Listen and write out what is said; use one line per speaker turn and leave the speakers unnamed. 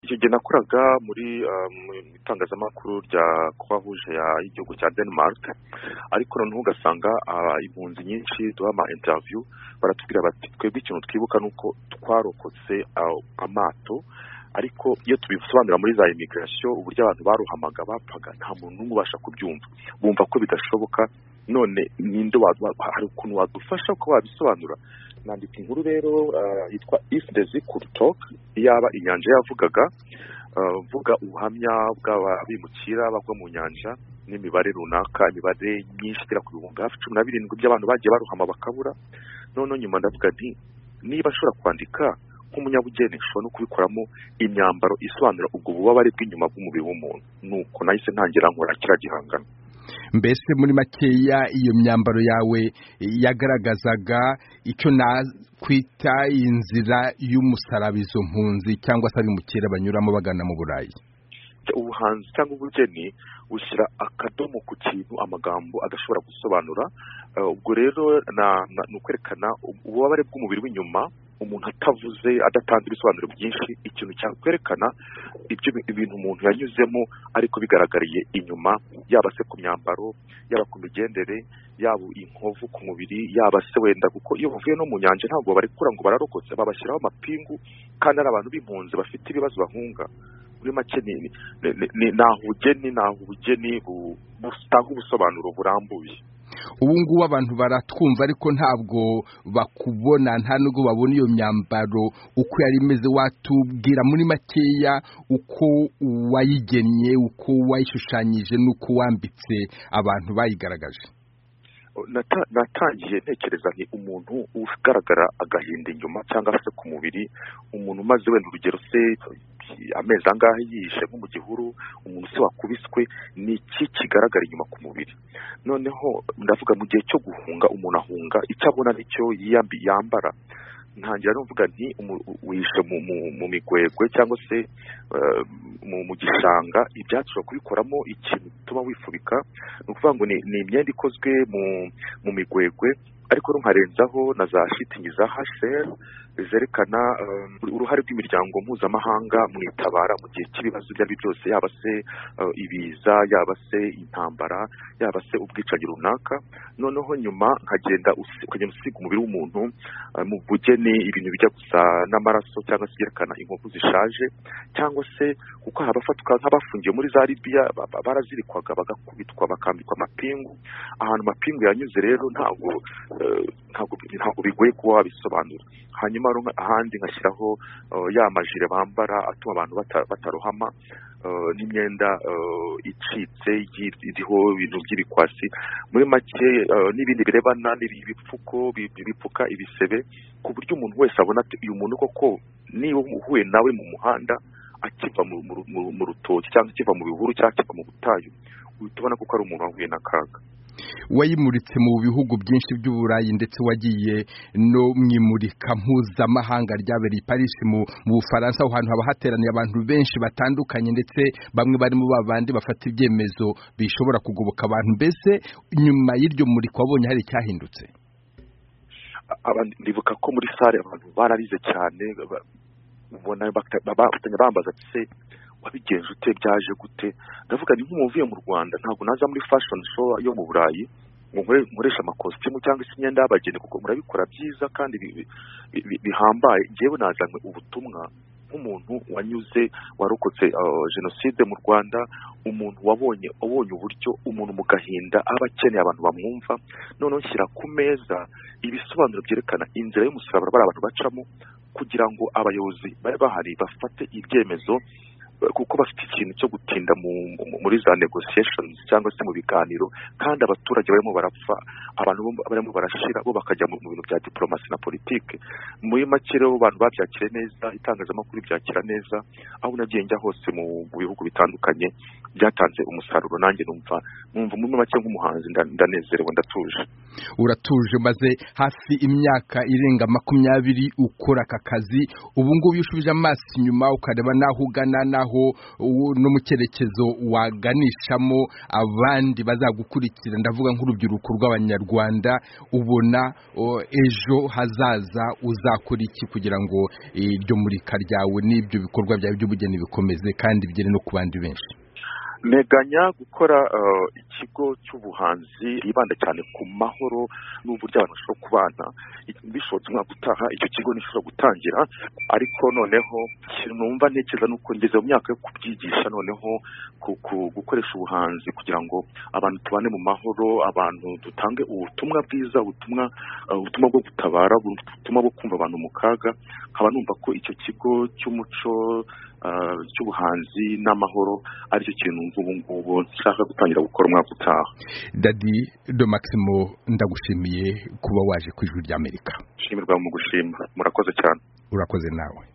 icyo gihe nakoraga muri itangazamakuru rya Croix-Rouge y'igihugu cya Denmark, ariko noneho ugasanga impunzi nyinshi duha ama interview baratubwira bati twebwe ikintu twibuka nuko twarokotse amato, ariko iyo tubisobanura muri za immigration uburyo abantu baruhamaga bapfaga nta muntu n'umwe ubasha kubyumva, bumva ko bidashoboka. None ninde hari ukuntu wadufasha ko wabisobanura? Nandika inkuru rero yitwa If the Sea Could Talk, yaba inyanja yavugaga, vuga ubuhamya bw'abimukira bagwa mu nyanja n'imibare runaka, imibare myinshi igera ku bihumbi hafi 17 by'abantu bagiye baruhama bakabura. None nyuma ndavuga nti niba ashobora kwandika nk'umunyabugeni nshobora no kubikoramo imyambaro isobanura ubwo bubabare bw'inyuma bw'umubiri w'umuntu. Nuko nahise ntangira nkora kira gihangano.
Mbese muri makeya iyo myambaro yawe yagaragazaga icyo nakwita inzira y'umusarabizo mpunzi cyangwa se abimukira banyuramo bagana mu Burayi.
Ubuhanzi cyangwa ubugeni ushyira akadomo ku kintu amagambo adashobora gusobanura. Ubwo rero ni ukwerekana ububabare bw'umubiri w'inyuma, umuntu atavuze adatanze ibisobanuro byinshi, ikintu cyakwerekana ibintu umuntu yanyuzemo ariko bigaragariye inyuma, yaba se ku myambaro, yaba ku migendere, yaba inkovu ku mubiri, yaba se wenda kuko iyo bavuye no mu nyanja ntabwo barekura ngo bararokotse, babashyiraho amapingu kandi ari abantu b'impunzi bafite ibibazo bahunga. Muri make naho ubugeni butanga ubusobanuro burambuye.
Ubu ngubu abantu baratwumva ariko ntabwo bakubona, nta nubwo babona iyo myambaro uko yari imeze. Watubwira muri makeya uko wayigennye, uko wayishushanyije n'uko wambitse abantu bayigaragaje?
Natangiye ntekereza nti umuntu ugaragara agahinda inyuma cyangwa se ku mubiri, umuntu umaze wenda urugero se amezi angahe yishe nko mu gihuru, umuntu se wakubiswe, ni iki kigaragara inyuma ku mubiri. Noneho ndavuga mu gihe cyo guhunga, umuntu ahunga icyo abona nicyo yambara. Ntangira no mvuga nti wishe mu migwegwe cyangwa se mu gishanga, ibyatsi kubikoramo ikintu gituma wifubika. Ni ukuvuga ngo ni imyenda ikozwe mu migwegwe, ariko nkarenzaho na za shitingi za HCR zerekana uruhare rw'imiryango mpuzamahanga mu itabara mu gihe cy'ibibazo ibyo ari byose, yaba se ibiza, yaba se intambara, yaba se ubwicanyi runaka. Noneho nyuma ukagenda usiga umubiri w'umuntu mu bugeni ibintu bijya gusa n'amaraso cyangwa se byerekana inkovu zishaje, cyangwa se kuko abafatwa nk'abafungiye muri za Libya barazirikwaga bagakubitwa bakambikwa amapingu. Ahantu amapingu yanyuze rero ntabwo bigoye kuba wabisobanura. Hanyuma ahandi nkashyiraho ya majire bambara atuma abantu batarohama, n'imyenda icitse iriho ibintu by'ibikwasi. Muri make n'ibindi birebana n'ibipfuko bipfuka ibisebe, ku buryo umuntu wese abona ati uyu muntu koko niba uhuye nawe mu muhanda akiva mu rutoki cyangwa akiva mu bihuru cyangwa akiva mu butayu, uhita ubona ko ari umuntu wahuye n'akaga.
Wayimuritse mu bihugu byinshi by'Uburayi ndetse wagiye no mwimurika mpuzamahanga ryabereye Paris mu Bufaransa, aho hantu haba hateraniye abantu benshi batandukanye ndetse bamwe barimo babandi bafata ibyemezo bishobora kugoboka abantu. Mbese nyuma y'iryo murika wabonye hari cyahindutse?
Ndibuka ko muri sale abantu bararize cyane, ubona bafatanya bambaza se wabigenje ute, byaje gute? Ndavuga ni nk'umuvuye mu Rwanda, ntabwo naza muri fashion show yo mu Burayi ngo nkoresha amakositimu cyangwa se imyenda y'abageni, kuko murabikora byiza kandi bihambaye. Njyewe nazanywe ubutumwa nk'umuntu wanyuze warokotse jenoside mu Rwanda, umuntu wabonye uburyo umuntu mu gahinda aba akeneye abantu bamwumva. Noneho nshyira ku meza ibisobanuro byerekana inzira y'umusaraba bari abantu bacamo kugira ngo abayobozi bari bahari bafate ibyemezo, kuko bafite ikintu cyo gutinda muri za negotiations cyangwa se mu biganiro, kandi abaturage barimo barapfa, abantu barimo barashira, bo bakajya mu bintu bya diplomasi na politike. Muri make rero abantu babyakire neza, itangazamakuru byakira neza, aho nagiye njya hose mu bihugu bitandukanye byatanze umusaruro. Nanjye numva muri make nk'umuhanzi ndanezerewe, ndatuje.
Uratuje, maze hafi imyaka irenga 20 ukora aka kazi. Ubu ngubu ushubije amaso inyuma ukareba naho ugana naho kubaho no mu cyerekezo waganishamo abandi bazagukurikira, ndavuga nk'urubyiruko rw'Abanyarwanda, ubona ejo hazaza uzakora iki kugira ngo iryo murika ryawe n'ibyo bikorwa byawe by'ubugeni bikomeze kandi bigere no ku bandi benshi?
Meganya gukora ikigo cy'ubuhanzi yibanda cyane ku mahoro n'uburyo abantu bashobora kubana. Bishobotse umwaka utaha icyo kigo nishobora gutangira, ariko noneho numva ntekereza nuko ngeze mu myaka yo kubyigisha, noneho gukoresha ubuhanzi kugira ngo abantu tubane mu mahoro, abantu dutange ubutumwa bwiza, ubutumwa bwo gutabara, ubutumwa bwo kumva abantu mu kaga. Nkaba numva ko icyo kigo cy'umuco cy'ubuhanzi n'amahoro ari cyo kintu ubu ngubu nshaka gutangira gukora umwaka utaha.
Dadi do Maximo, ndagushimiye kuba waje ku Ijwi ry'Amerika.
Shimirwa mu gushima, murakoze cyane.
Urakoze nawe.